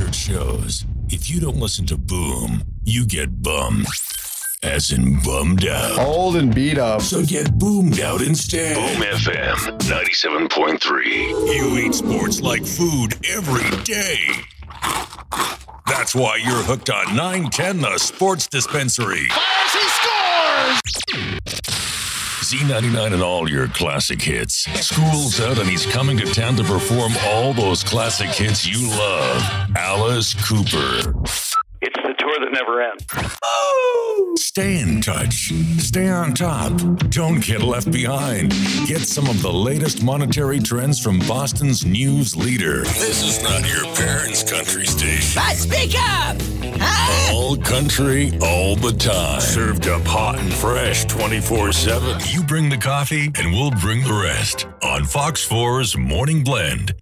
research shows if you don't listen to Boom, you get bummed. As in bummed out. Old and beat up. So get boomed out instead. Boom FM 97.3. You eat sports like food every day. That's why you're hooked on 910 The Sports Dispensary. Fires, he scores! Z99 and all your classic hits. School's out and he's coming to town to perform all those classic hits you love. Alice Cooper. It's the tour that never ends. Stay in touch. Stay on top. Don't get left behind. Get some of the latest monetary trends from Boston's news leader. This is not your parents' country station. But speak up! Huh? All country, all the time. Served up hot and fresh 24/7. You bring the coffee and we'll bring the rest on Fox 4's Morning Blend.